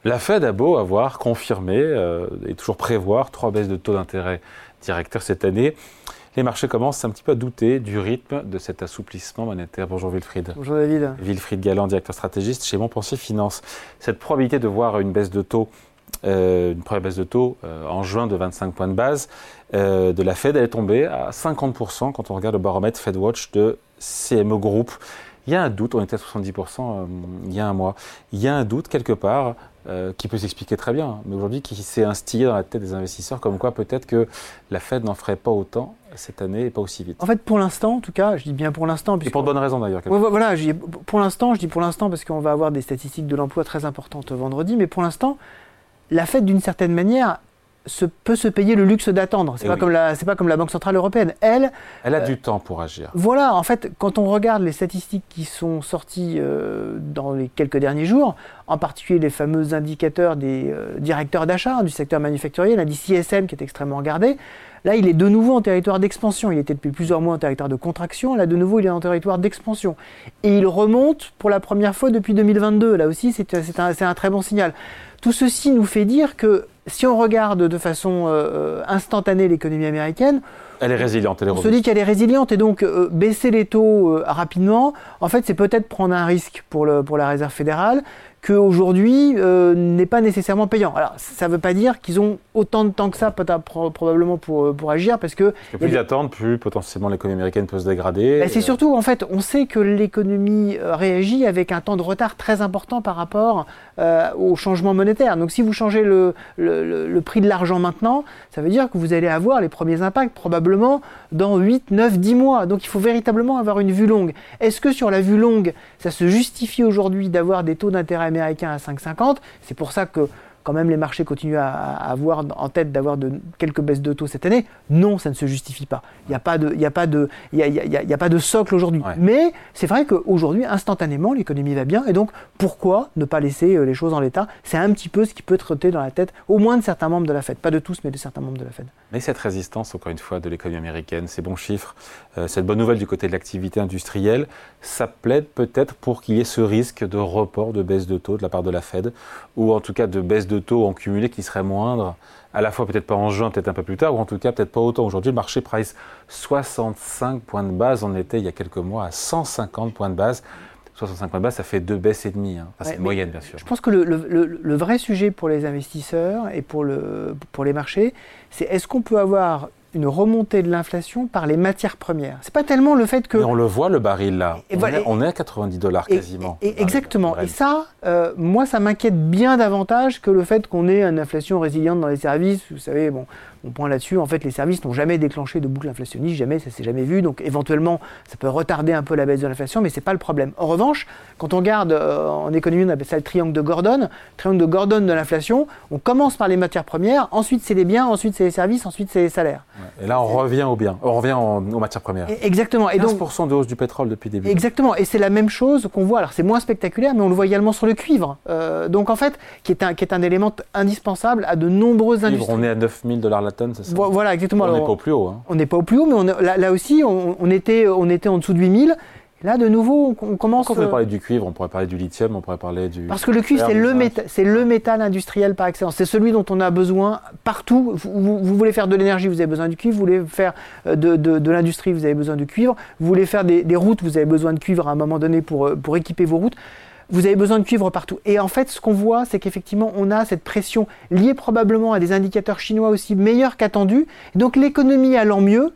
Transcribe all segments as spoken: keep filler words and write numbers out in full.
La Fed a beau avoir confirmé euh, et toujours prévoir trois baisses de taux d'intérêt directeurs cette année, les marchés commencent un petit peu à douter du rythme de cet assouplissement monétaire. Bonjour Wilfried. Bonjour David. Wilfried Galland, directeur stratégiste chez Montpensier Finance. Cette probabilité de voir une baisse de taux, euh, une première baisse de taux euh, en juin de vingt-cinq points de base euh, de la Fed, elle est tombée à cinquante pour cent quand on regarde le baromètre FedWatch de C M E Group. Il y a un doute, on était à soixante-dix pour cent euh, il y a un mois. Il y a un doute quelque part euh, qui peut s'expliquer très bien, mais aujourd'hui qui s'est instillé dans la tête des investisseurs comme quoi peut-être que la Fed n'en ferait pas autant cette année et pas aussi vite. En fait, pour l'instant, en tout cas, je dis bien pour l'instant. Et pour de bonnes raisons d'ailleurs. Ouais, voilà, je dis, pour l'instant, je dis pour l'instant parce qu'on va avoir des statistiques de l'emploi très importantes vendredi, mais pour l'instant, la Fed d'une certaine manière se, peut se payer le luxe d'attendre. C'est pas, oui. c'est pas comme la Banque Centrale Européenne. Elle, Elle a euh, du temps pour agir. Voilà, en fait, quand on regarde les statistiques qui sont sorties euh, dans les quelques derniers jours, en particulier les fameux indicateurs des euh, directeurs d'achat hein, du secteur manufacturier, l'indice I S M qui est extrêmement regardé, là il est de nouveau en territoire d'expansion. Il était depuis plusieurs mois en territoire de contraction, là de nouveau il est en territoire d'expansion. Et il remonte pour la première fois depuis deux mille vingt-deux. Là aussi c'est, c'est, un, c'est un très bon signal. Tout ceci nous fait dire que si on regarde de façon euh, instantanée l'économie américaine, elle est résiliente, elle est on se dit qu'elle est résiliente et donc euh, baisser les taux euh, rapidement, en fait c'est peut-être prendre un risque pour, le, pour la Réserve fédérale qu'aujourd'hui euh, n'est pas nécessairement payant. Alors ça ne veut pas dire qu'ils ont autant de temps que ça probablement pour, pour agir parce que... Parce que plus ils attendent, plus potentiellement l'économie américaine peut se dégrader. Ben, c'est euh... surtout en fait, on sait que l'économie réagit avec un temps de retard très important par rapport euh, au changement monétaire. Donc si vous changez le, le, le, le prix de l'argent maintenant, ça veut dire que vous allez avoir les premiers impacts probablement dans huit, neuf, dix mois. Donc il faut véritablement avoir une vue longue. Est-ce que sur la vue longue, ça se justifie aujourd'hui d'avoir des taux d'intérêt américains à cinq virgule cinquante? C'est pour ça que quand même les marchés continuent à, à avoir en tête d'avoir de, quelques baisses de taux cette année. Non, ça ne se justifie pas. Il n'y a pas de, il n'y a pas de, il y a, il y a, il y a pas de socle aujourd'hui. Ouais. Mais c'est vrai qu'aujourd'hui, instantanément, l'économie va bien. Et donc, pourquoi ne pas laisser les choses en l'état? C'est un petit peu ce qui peut trotter dans la tête, au moins de certains membres de la Fed. Pas de tous, mais de certains membres de la Fed. Mais cette résistance, encore une fois, de l'économie américaine, ces bons chiffres, euh, cette bonne nouvelle du côté de l'activité industrielle, ça plaide peut-être pour qu'il y ait ce risque de report de baisse de taux de la part de la Fed, ou en tout cas de baisse de de taux en cumulé qui serait moindre, à la fois peut-être pas en juin, peut-être un peu plus tard, ou en tout cas peut-être pas autant. Aujourd'hui, le marché price soixante-cinq points de base, on était il y a quelques mois à cent cinquante points de base. soixante-cinq points de base, ça fait deux baisses et demie. Hein. Enfin, ouais, c'est une moyenne, bien sûr. Je pense que le, le, le, le vrai sujet pour les investisseurs et pour, le, pour les marchés, c'est est-ce qu'on peut avoir une remontée de l'inflation par les matières premières. C'est pas tellement le fait que... Mais on le voit, le baril, là. Et on, voilà, est, on est à quatre-vingt-dix dollars quasiment. Et, et, exactement. Et ça, euh, moi, ça m'inquiète bien davantage que le fait qu'on ait une inflation résiliente dans les services. Vous savez, bon, on point là-dessus. En fait, les services n'ont jamais déclenché de boucle inflationniste. Jamais, ça s'est jamais vu. Donc, éventuellement, ça peut retarder un peu la baisse de l'inflation, mais c'est pas le problème. En revanche, quand on regarde euh, en économie, on appelle ça le triangle de Gordon. Le triangle de Gordon de l'inflation, on commence par les matières premières, ensuite c'est les biens, ensuite c'est les services, ensuite c'est les salaires. Et là, on c'est... revient aux biens, on revient en, aux matières premières. Et exactement. Et quinze pour cent de hausse du pétrole depuis le début. Exactement. Et c'est la même chose qu'on voit. Alors, c'est moins spectaculaire, mais on le voit également sur le cuivre. Euh, donc, en fait, qui est, un, qui est un élément indispensable à de nombreuses industries. On est à neuf mille dollars la tonne, c'est ça? Voilà, exactement. On n'est pas au plus haut. Hein. On n'est pas au plus haut, mais on, là, là aussi, on, on, était, on était en dessous de huit mille. Là, de nouveau, on, on commence... Quand on peut parler du cuivre, on pourrait parler du lithium, on pourrait parler du... Parce que le cuivre, c'est le, méta- c'est le métal industriel par excellence. C'est celui dont on a besoin partout. Vous, vous, vous voulez faire de l'énergie, vous avez besoin du cuivre. Vous voulez faire de, de, de l'industrie, vous avez besoin du cuivre. Vous voulez faire des, des routes, vous avez besoin de cuivre à un moment donné pour, pour équiper vos routes. Vous avez besoin de cuivre partout. Et en fait, ce qu'on voit, c'est qu'effectivement, on a cette pression liée probablement à des indicateurs chinois aussi meilleurs qu'attendus. Donc, l'économie allant mieux,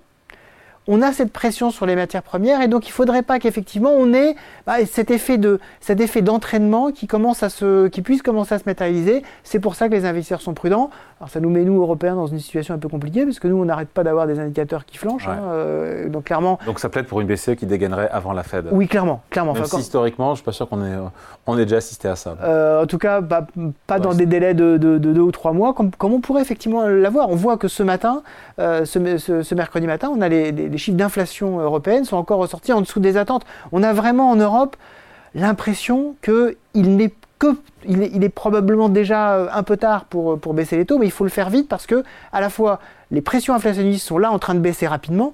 on a cette pression sur les matières premières et donc il ne faudrait pas qu'effectivement on ait bah, cet, effet de, cet effet d'entraînement qui, commence à se, qui puisse commencer à se matérialiser. C'est pour ça que les investisseurs sont prudents. Alors ça nous met, nous, Européens, dans une situation un peu compliquée parce que nous, on n'arrête pas d'avoir des indicateurs qui flanchent. Ouais. Hein, euh, donc, clairement, donc ça plaide pour une B C E qui dégainerait avant la Fed. Oui, clairement. clairement. Même enfin, si quand... historiquement, je ne suis pas sûr qu'on ait, on ait déjà assisté à ça. Euh, en tout cas, bah, pas ouais, dans c'est... des délais de, de, de deux ou trois mois comme, comme on pourrait effectivement l'avoir. On voit que ce matin, euh, ce, ce, ce mercredi matin, on a les, les, les chiffres d'inflation européenne sont encore ressortis en dessous des attentes. On a vraiment en Europe l'impression qu'il n'est que, il est, il est probablement déjà un peu tard pour, pour baisser les taux, mais il faut le faire vite parce que à la fois les pressions inflationnistes sont là en train de baisser rapidement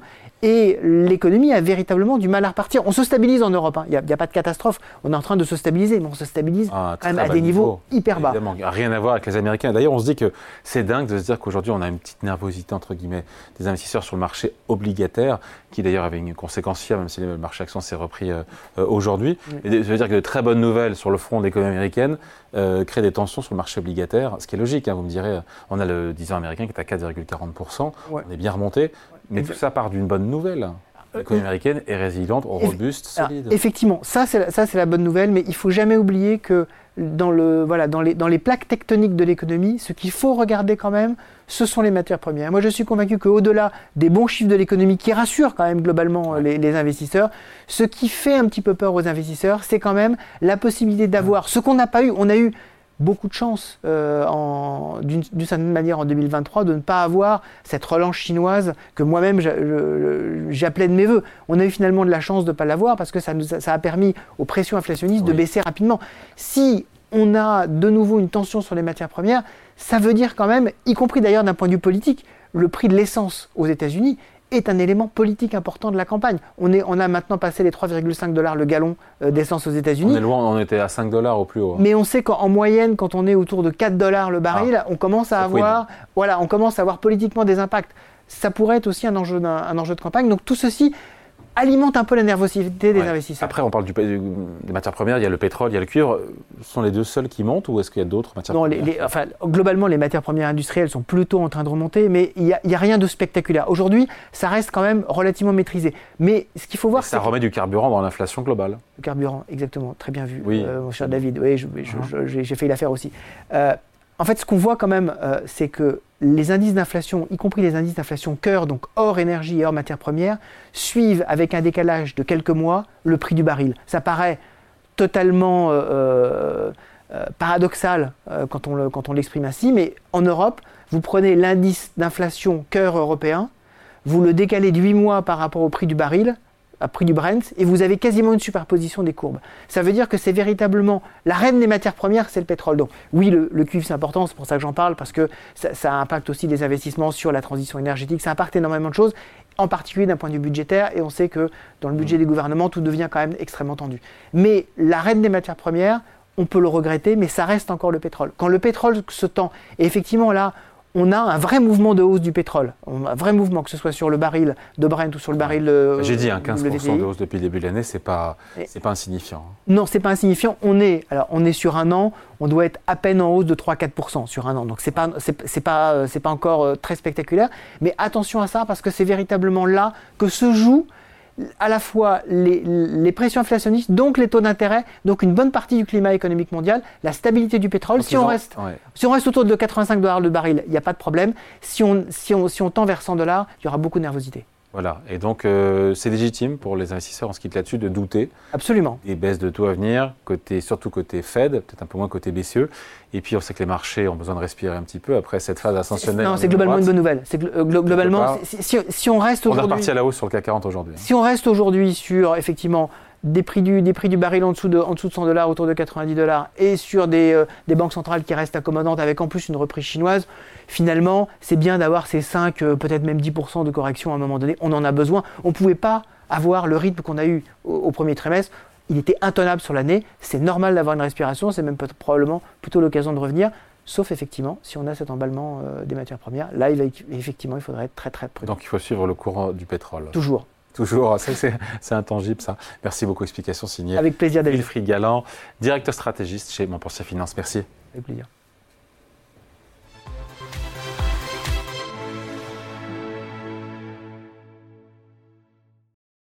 Et l'économie a véritablement du mal à repartir. On se stabilise en Europe, hein. Il n'y a, a pas de catastrophe. On est en train de se stabiliser, mais on se stabilise ah, quand même à des niveau, niveaux hyper bas. Évidemment, rien à voir avec les Américains. D'ailleurs, on se dit que c'est dingue de se dire qu'aujourd'hui, on a une petite nervosité, entre guillemets, des investisseurs sur le marché obligataire, qui d'ailleurs avait une conséquence fiable, même si le marché action s'est repris euh, euh, aujourd'hui. Oui. Et ça veut dire que de très bonnes nouvelles sur le front de l'économie américaine euh, créent des tensions sur le marché obligataire, ce qui est logique, hein, vous me direz. On a le dix ans américain qui est à quatre virgule quarante pour cent, ouais. On est bien remonté, mais exact. Tout ça part d'une bonne nouvelle. L'économie américaine est résiliente, robuste, solide. Alors, effectivement, ça c'est, la, ça c'est la bonne nouvelle, mais il ne faut jamais oublier que dans, le, voilà, dans, les, dans les plaques tectoniques de l'économie, ce qu'il faut regarder quand même, ce sont les matières premières. Moi, je suis convaincu qu'au-delà des bons chiffres de l'économie qui rassurent quand même globalement ouais. les, les investisseurs, ce qui fait un petit peu peur aux investisseurs, c'est quand même la possibilité d'avoir ouais. ce qu'on n'a pas eu. On a eu beaucoup de chance, euh, en, d'une, d'une certaine manière, en deux mille vingt-trois, de ne pas avoir cette relance chinoise que moi-même j'a, je, j'appelais de mes voeux. On a eu finalement de la chance de ne pas l'avoir parce que ça, nous a, ça a permis aux pressions inflationnistes oui. de baisser rapidement. Si on a de nouveau une tension sur les matières premières, ça veut dire quand même, y compris d'ailleurs d'un point de vue politique, le prix de l'essence aux États-Unis est un élément politique important de la campagne. On, est, on a maintenant passé les trois virgule cinq dollars le gallon euh, d'essence aux États-Unis. On est loin, on était à cinq dollars au plus haut. Hein. Mais on sait qu'en moyenne, quand on est autour de quatre dollars le baril, ah, on commence à avoir, voilà, on commence à avoir politiquement des impacts. Ça pourrait être aussi un enjeu, un, un enjeu de campagne. Donc tout ceci alimente un peu la nervosité des ouais. investisseurs. Après, on parle du, du, des matières premières, il y a le pétrole, il y a le cuivre. Ce sont les deux seuls qui montent ou est-ce qu'il y a d'autres matières non, premières les, les, enfin, globalement, les matières premières industrielles sont plutôt en train de remonter, mais il n'y a, a rien de spectaculaire. Aujourd'hui, ça reste quand même relativement maîtrisé. Mais ce qu'il faut voir, c'est ça remet du carburant dans l'inflation globale. Le carburant, exactement, très bien vu, oui. euh, mon cher David. Oui, je, je, je, j'ai, j'ai fait l'affaire aussi. Euh, En fait, ce qu'on voit quand même, euh, c'est que les indices d'inflation, y compris les indices d'inflation cœur, donc hors énergie et hors matières premières, suivent avec un décalage de quelques mois le prix du baril. Ça paraît totalement euh, euh, paradoxal euh, quand, on le, quand on l'exprime ainsi, mais en Europe, vous prenez l'indice d'inflation cœur européen, vous le décalez de huit mois par rapport au prix du baril, à prix du Brent, et vous avez quasiment une superposition des courbes. Ça veut dire que c'est véritablement la reine des matières premières, c'est le pétrole. Donc oui, le, le cuivre c'est important, c'est pour ça que j'en parle, parce que ça, ça impacte aussi les investissements sur la transition énergétique, ça impacte énormément de choses, en particulier d'un point de vue budgétaire, et on sait que dans le budget des gouvernements, tout devient quand même extrêmement tendu. Mais la reine des matières premières, on peut le regretter, mais ça reste encore le pétrole. Quand le pétrole se tend, et effectivement là, on a un vrai mouvement de hausse du pétrole, on a un vrai mouvement, que ce soit sur le baril de Brent ou sur le baril de J'ai dit, hein, quinze pour cent de hausse depuis le début de l'année, c'est pas, c'est pas insignifiant. Non, c'est pas insignifiant. On est, alors, on est sur un an, on doit être à peine en hausse de trois à quatre pour cent sur un an. Donc c'est pas, c'est, c'est pas, c'est pas encore très spectaculaire. Mais attention à ça, parce que c'est véritablement là que se joue à la fois les, les pressions inflationnistes, donc les taux d'intérêt, donc une bonne partie du climat économique mondial, la stabilité du pétrole. Si on, reste, ouais. si on reste autour de quatre-vingt-cinq dollars le baril, il n'y a pas de problème. Si on, si, on, si on tend vers cent dollars, il y aura beaucoup de nervosité. Voilà, et donc euh, c'est légitime pour les investisseurs, on se quitte là-dessus, de douter. Absolument. Des baisses de taux à venir, côté, surtout côté Fed, peut-être un peu moins côté B C E. Et puis on sait que les marchés ont besoin de respirer un petit peu après cette phase ascensionnelle. Non, c'est globalement une bonne nouvelle. C'est gl- globalement, si, si, si on reste aujourd'hui... On est reparti à la hausse sur le C A C quarante aujourd'hui. Si on reste aujourd'hui sur, effectivement, des prix du, des prix du baril en dessous de, en dessous de cent dollars, autour de quatre-vingt-dix dollars, et sur des, euh, des banques centrales qui restent accommodantes avec en plus une reprise chinoise, finalement, c'est bien d'avoir ces cinq, euh, peut-être même dix pour cent de correction à un moment donné. On en a besoin. On ne pouvait pas avoir le rythme qu'on a eu au, au premier trimestre. Il était intenable sur l'année. C'est normal d'avoir une respiration. C'est même peut- probablement plutôt l'occasion de revenir. Sauf effectivement, si on a cet emballement euh, des matières premières, là, il va, effectivement, il faudrait être très très prudent. Donc il faut suivre le courant du pétrole. Toujours. Toujours, ça, c'est, c'est intangible ça. Merci beaucoup, explication signée. Avec plaisir, David. Wilfried Galland, directeur stratégiste chez Montpensier Finance. Merci. Avec plaisir.